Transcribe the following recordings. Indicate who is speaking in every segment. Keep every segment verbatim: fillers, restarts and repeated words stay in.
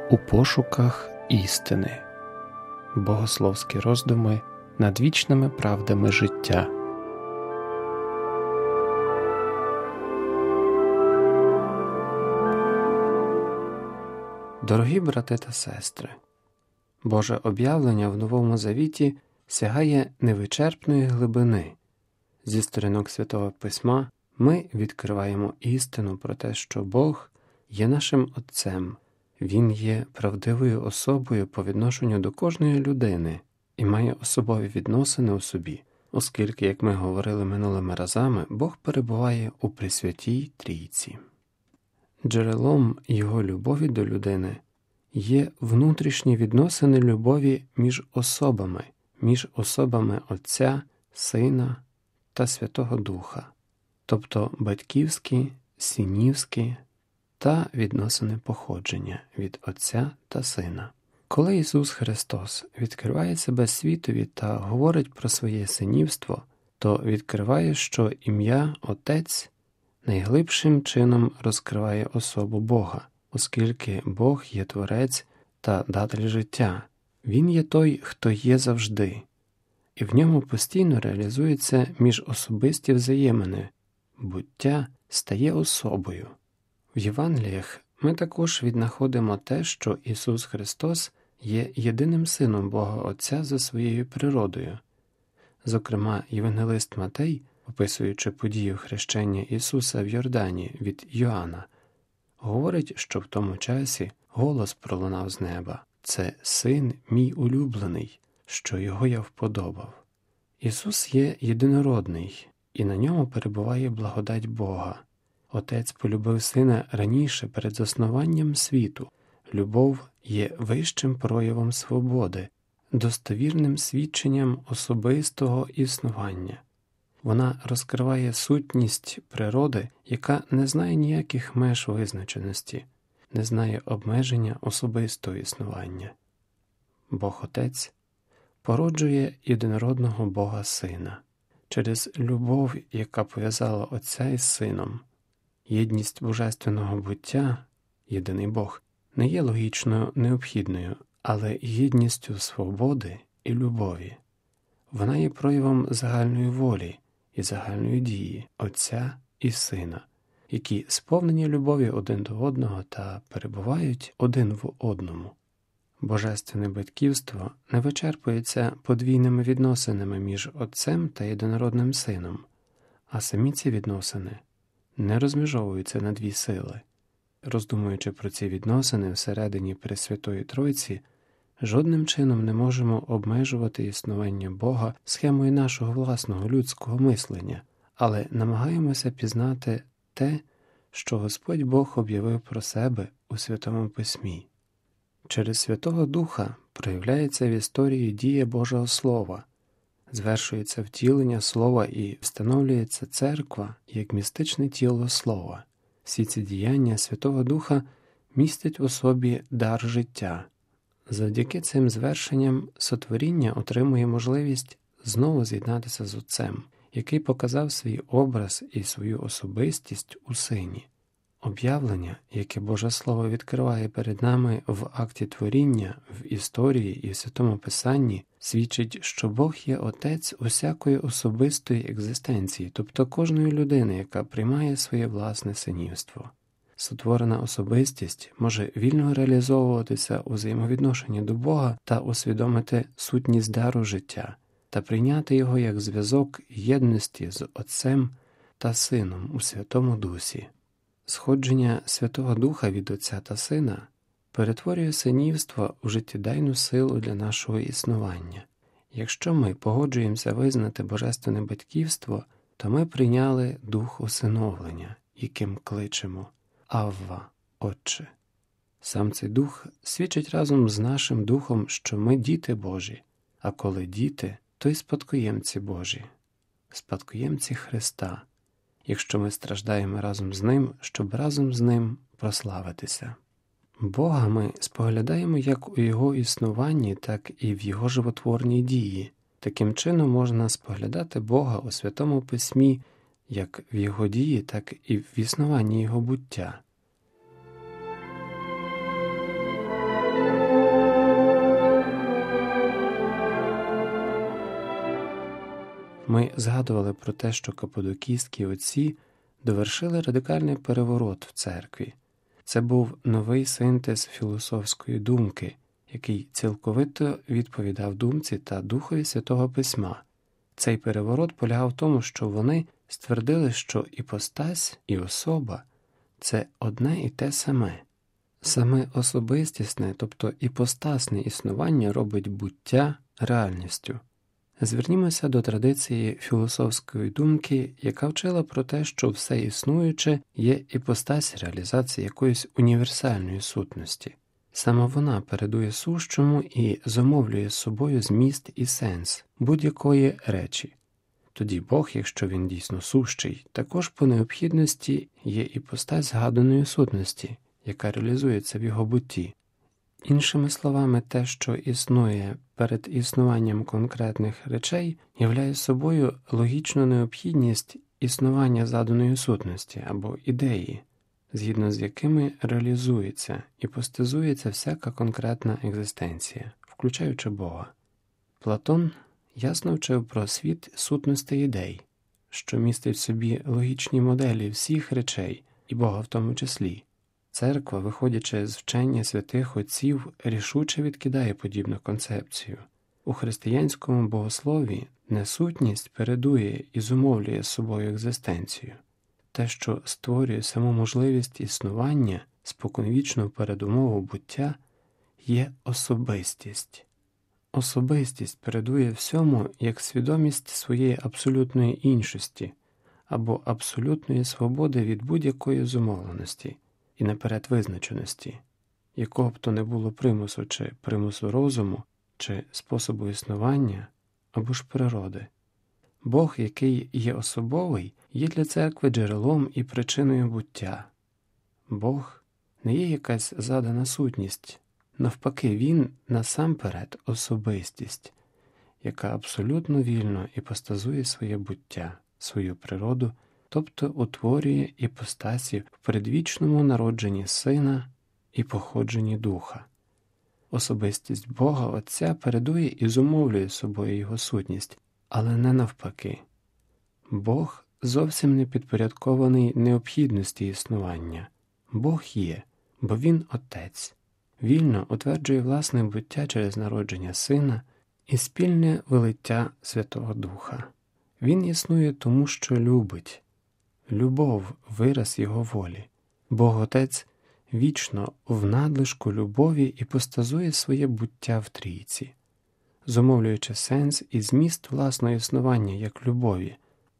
Speaker 1: У пошуках істини. Богословські роздуми над вічними правдами життя. Дорогі брати та сестри, Боже об'явлення в Новому Завіті сягає невичерпної глибини. Зі сторінок Святого Письма ми відкриваємо істину про те, що Бог є нашим Отцем. Він є правдивою особою по відношенню до кожної людини і має особові відносини у собі, оскільки, як ми говорили минулими разами, Бог перебуває у Пресвятій Трійці. Джерелом Його любові до людини є внутрішні відносини любові між особами, між особами Отця, Сина та Святого Духа, тобто батьківські, синівські та відносини походження від Отця та Сина. Коли Ісус Христос відкриває себе світові та говорить про своє синівство, то відкриває, що ім'я Отець найглибшим чином розкриває особу Бога, оскільки Бог є Творець та Датель життя. Він є той, хто є завжди, і в ньому постійно реалізуються міжособисті взаємини, буття стає особою. В Євангеліях ми також віднаходимо те, що Ісус Христос є єдиним Сином Бога Отця за своєю природою. Зокрема, євангелист Матей, описуючи подію хрещення Ісуса в Йордані від Йоанна, говорить, що в тому часі голос пролунав з неба: «Це Син мій улюблений, що його я вподобав». Ісус є єдинородний, і на ньому перебуває благодать Бога. Отець полюбив Сина раніше, перед заснуванням світу. Любов є вищим проявом свободи, достовірним свідченням особистого існування. Вона розкриває сутність природи, яка не знає ніяких меж визначеності, не знає обмеження особистого існування. Бог Отець породжує єдинородного Бога Сина. Через любов, яка пов'язала Отця із Сином, єдність божественного буття, єдиний Бог, не є логічно необхідною, але єдністю свободи і любові. Вона є проявом загальної волі і загальної дії Отця і Сина, які сповнені любові один до одного та перебувають один в одному. Божественне батьківство не вичерпується подвійними відносинами між Отцем та єдинородним Сином, а самі ці відносини не розмежовуються на дві сили. Роздумуючи про ці відносини всередині Пресвятої Тройці, жодним чином не можемо обмежувати існування Бога схемою нашого власного людського мислення, але намагаємося пізнати те, що Господь Бог об'явив про себе у Святому Письмі. Через Святого Духа проявляється в історії дія Божого Слова, звершується втілення Слова і встановлюється Церква як містичне тіло Слова. Всі ці діяння Святого Духа містять у собі дар життя. Завдяки цим звершенням сотворіння отримує можливість знову з'єднатися з Отцем, який показав свій образ і свою особистість у Сині. Об'явлення, яке Боже Слово відкриває перед нами в акті творіння, в історії і в Святому Писанні, свідчить, що Бог є Отець усякої особистої екзистенції, тобто кожної людини, яка приймає своє власне синівство. Сотворена особистість може вільно реалізовуватися у взаємовідношенні до Бога та усвідомити сутність дару життя та прийняти його як зв'язок єдності з Отцем та Сином у Святому Дусі. Сходження Святого Духа від Отця та Сина перетворює синівство у життєдайну силу для нашого існування. Якщо ми погоджуємося визнати божественне батьківство, то ми прийняли дух усиновлення, яким кличемо «Авва, Отче». Сам цей дух свідчить разом з нашим духом, що ми діти Божі, а коли діти, то й спадкоємці Божі, спадкоємці Христа, якщо ми страждаємо разом з Ним, щоб разом з Ним прославитися. Бога ми споглядаємо як у Його існуванні, так і в Його животворній дії. Таким чином можна споглядати Бога у Святому Письмі як в Його дії, так і в існуванні Його буття. Ми згадували про те, що каппадокійські отці довершили радикальний переворот в церкві. Це був новий синтез філософської думки, який цілковито відповідав думці та духові Святого Письма. Цей переворот полягав в тому, що вони ствердили, що іпостась і особа – це одне і те саме. Саме особистісне, тобто іпостасне існування робить буття реальністю. Звернімося до традиції філософської думки, яка вчила про те, що все існуюче є іпостась реалізації якоїсь універсальної сутності. Саме вона передує сущому і зумовлює собою зміст і сенс будь-якої речі. Тоді Бог, якщо він дійсно сущий, також по необхідності є іпостась згаданої сутності, яка реалізується в його бутті. Іншими словами, те, що існує перед існуванням конкретних речей, являє собою логічну необхідність існування заданої сутності або ідеї, згідно з якими реалізується і постизується всяка конкретна екзистенція, включаючи Бога. Платон ясно вчив про світ сутностей ідей, що містить в собі логічні моделі всіх речей, і Бога в тому числі. Церква, виходячи з вчення святих отців, рішуче відкидає подібну концепцію. У християнському богослові несутність передує і зумовлює собою екзистенцію. Те, що створює саму можливість існування, споконвічну передумову буття, є особистість. Особистість передує всьому як свідомість своєї абсолютної іншості або абсолютної свободи від будь-якої зумовленості і наперед визначеності, якого б то не було примусу чи примусу розуму, чи способу існування, або ж природи. Бог, який є особовий, є для церкви джерелом і причиною буття. Бог не є якась задана сутність, навпаки, він насамперед особистість, яка абсолютно вільно іпостазує своє буття, свою природу, тобто утворює іпостасі в предвічному народженні Сина і походженні Духа. Особистість Бога Отця передує і зумовлює собою його сутність, але не навпаки. Бог зовсім не підпорядкований необхідності існування. Бог є, бо Він Отець. Вільно утверджує власне буття через народження Сина і спільне вилиття Святого Духа. Він існує тому, що любить. Любов – вираз його волі. Бог Отець вічно в надлишку любові іпостазує своє буття в трійці, зумовлюючи сенс і зміст власного існування як любові,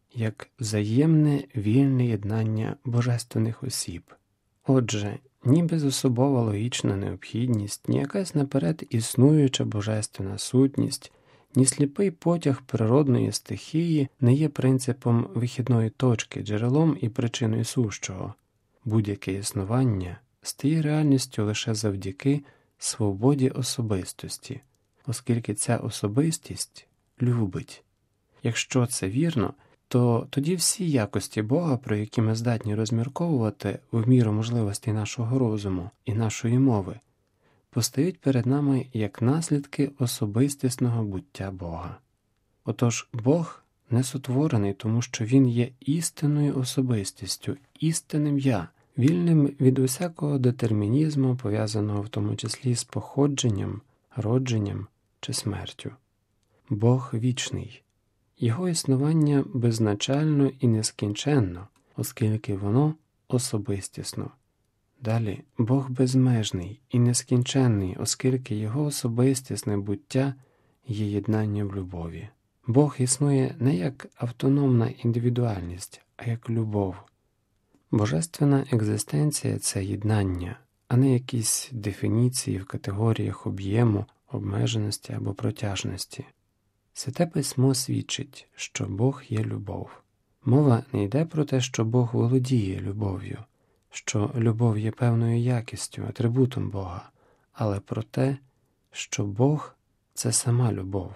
Speaker 1: як взаємне вільне єднання божественних осіб. Отже, ні безособова логічна необхідність, ні якась наперед існуюча божественна сутність, ні сліпий потяг природної стихії не є принципом вихідної точки, джерелом і причиною сущого. Будь-яке існування стає реальністю лише завдяки свободі особистості, оскільки ця особистість любить. Якщо це вірно, то тоді всі якості Бога, про які ми здатні розмірковувати в міру можливостей нашого розуму і нашої мови, постають перед нами як наслідки особистісного буття Бога. Отож, Бог не сотворений, тому що Він є істинною особистістю, істинним «Я», вільним від усякого детермінізму, пов'язаного в тому числі з походженням, родженням чи смертю. Бог вічний. Його існування беззначально і нескінченно, оскільки воно особистісно. Далі, Бог безмежний і нескінченний, оскільки його особистісне буття є єднання в любові. Бог існує не як автономна індивідуальність, а як любов. Божественна екзистенція – це єднання, а не якісь дефініції в категоріях об'єму, обмеженості або протяжності. Святе Письмо свідчить, що Бог є любов. Мова не йде про те, що Бог володіє любов'ю, що любов є певною якістю, атрибутом Бога, але про те, що Бог – це сама любов,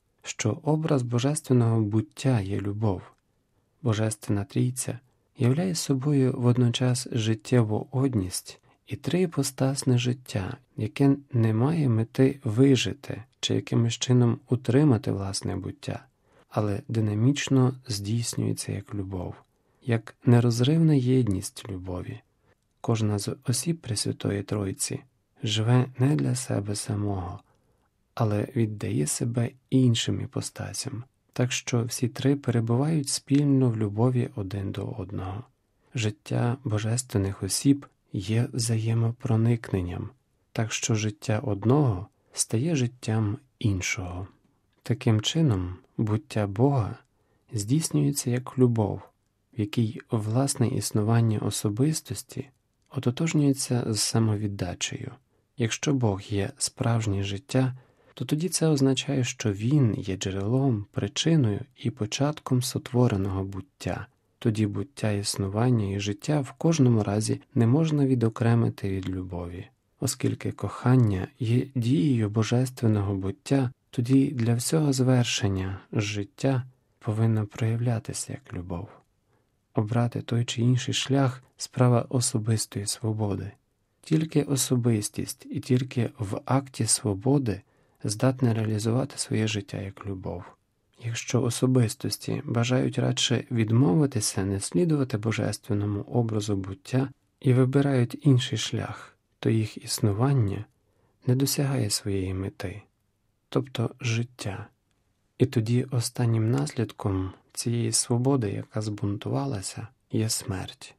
Speaker 1: що образ божественного буття є любов. Божественна Трійця являє собою водночас життєву одність і триіпостасне життя, яке не має мети вижити чи якимось чином утримати власне буття, але динамічно здійснюється як любов, як нерозривна єдність любові. Кожна з осіб Пресвятої Тройці живе не для себе самого, але віддає себе іншим іпостасям, так що всі три перебувають спільно в любові один до одного. Життя божественних осіб є взаємопроникненням, так що життя одного стає життям іншого. Таким чином, буття Бога здійснюється як любов, в якій власне існування особистості ототожнюється з самовіддачею. Якщо Бог є справжнє життя, то тоді це означає, що Він є джерелом, причиною і початком сотвореного буття. Тоді буття, існування і життя в кожному разі не можна відокремити від любові. Оскільки кохання є дією божественного буття, тоді для всього звершення життя повинно проявлятися як любов. Обрати той чи інший шлях – справа особистої свободи. Тільки особистість і тільки в акті свободи здатна реалізувати своє життя як любов. Якщо особистості бажають радше відмовитися, не слідувати божественному образу буття і вибирають інший шлях, то їх існування не досягає своєї мети, тобто життя. І тоді останнім наслідком цієї свободи, яка збунтувалася, є смерть.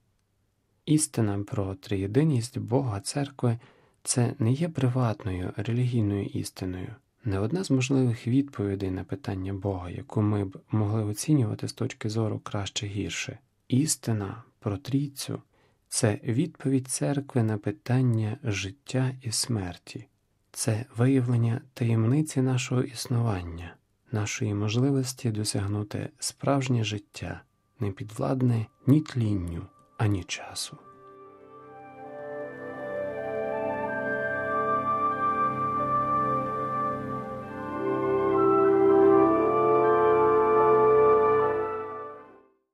Speaker 1: Істина про триєдиність Бога, Церкви – це не є приватною релігійною істиною. Не одна з можливих відповідей на питання Бога, яку ми б могли оцінювати з точки зору краще-гірше. Істина про Трійцю – це відповідь Церкви на питання життя і смерті. Це виявлення таємниці нашого існування, нашої можливості досягнути справжнє життя, не підвладне ні тлінню, ані часу.